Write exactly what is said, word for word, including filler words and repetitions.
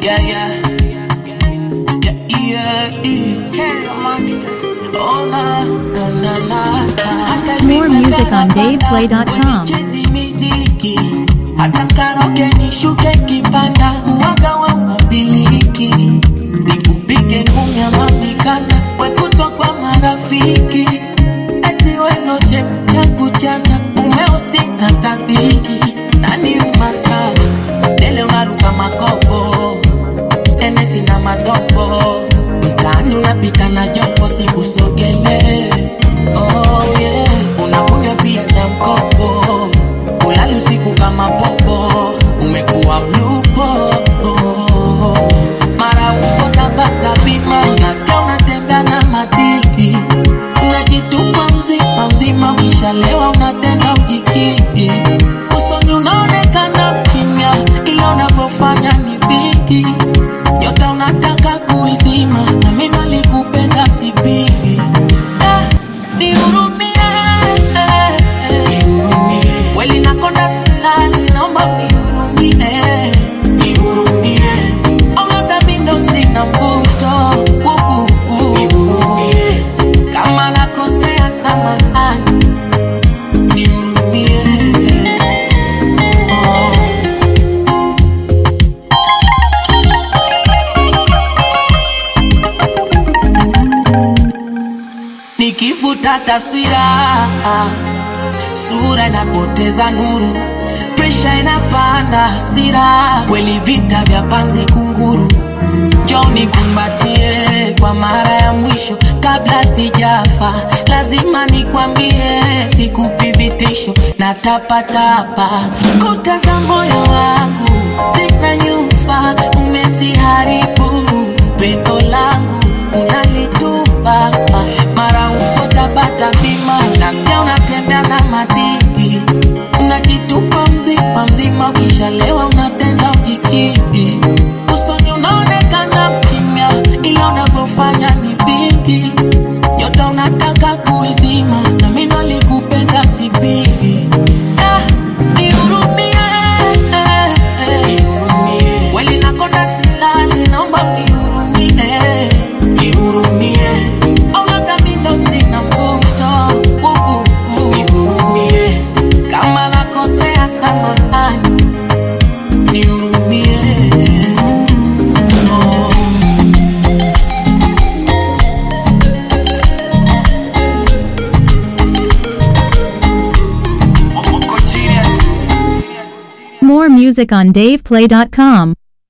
Yeah, yeah. Yeah, yeah, yeah. Carry a monster. Oh, na, na, na, na, na. More music on dave play dot com. Chezi miziki hata karaoke nishuke kipanda uwaga wa mabiliki nikupige ngumi ya mamikana wekutwa kwa marafiki eti weno jem changu jana umeusi na tabiki nani umasana dele unaruka makopo enesi na madopo mtani unapita na jopo sikusogele. Oh yeah, unakunywa pia za mkopo ulali usiku kama popo umekuwa mlupo. Oh, mara uko tabata bima unasikia unatembea na madiki unajitupa mzima mzima ukishalewa unatenda ukikiki usoni unaonekana kimya ila unavyofanya ni viki yote unataka kuizima na mimi nalikupenda sipigi. Nihurumie, nihurumie. Kweli nakonda silali, naomba nihurumie, nihurumie. Au labda mimi ndo sina mvuto, uh, uh, uh. Nihurumie. Kama nakosea samahani, nihurumie. Oh. Nikifuta taswira sura inapoteza nuru, pressure inapanda hasira, kweli vita vya panzi kunguru. Njoo nikumbatie kwa mara ya mwisho kabla sijafa, lazima nikwambie sikupi vitisho na tapa tapa. Kuta za moyo wangu zinanyufa, umeziharibu pendo langu unalitupa. Mara uko tabata bima nasikia unatembea na madiki unajitupa mzima mzima ukishalewa unatenda ukikiki usoni unaonekana kimya ila unavyofanya ni vingi yote unataka kuizima na mimi nalikupenda sipigi. Ah, nihurumie, nihurumie. Kweli nakonda silali naomba nihurumie, nihurumie. Au labda mimi ndo sina mvuto, uh, uh, uh. Nihurumie. Kama nakosea samahani, nihurumie. Oh. More music on dave play dot com.